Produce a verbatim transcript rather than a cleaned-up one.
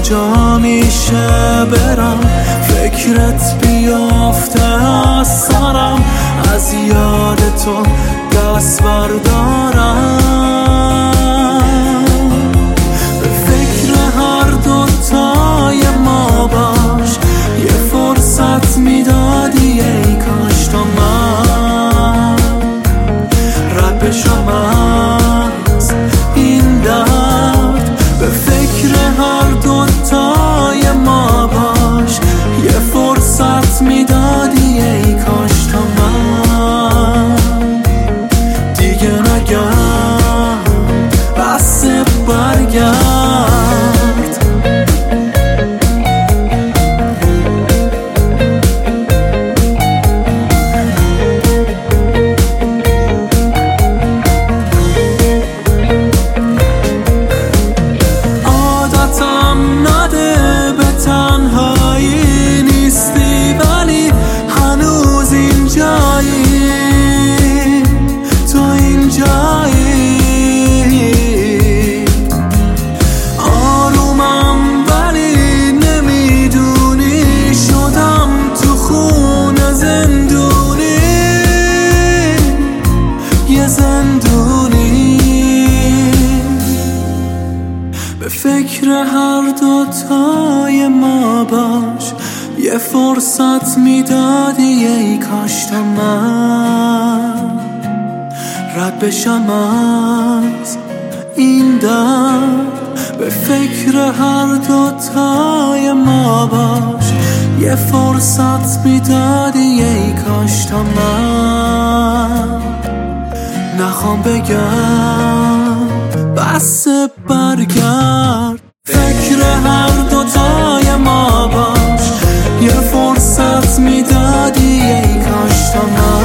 کجا میشه برم، فکرت بیافته از سرم، از یاد تو دست بردارم. به فکر هر دوتای ما باش، یه فرصت میدادی ای کاش تا من رد بشم از این درد. به فکر هر دوتای ما باش، یه فرصت میدادی ای کاش تا من دیگه نگم بس برگرد. عادتم نده به تنهایی نیستی، ولی هنوز اینجایی، تو اینجایی. آرومم ولی نمیدونی، شدم تو خونه زندونی، یه زندونی. به فکر هر دوتای ما باش، یه فرصت میدادی ای کاش تا من رد بشم از این درد. به فکر هر دوتای ما باش، یه فرصت میدادی ای کاش تا من نخوام بگم بس برگرد. فکر هر دوتای ما باش، یه فرصت میدادی ای کاش تا من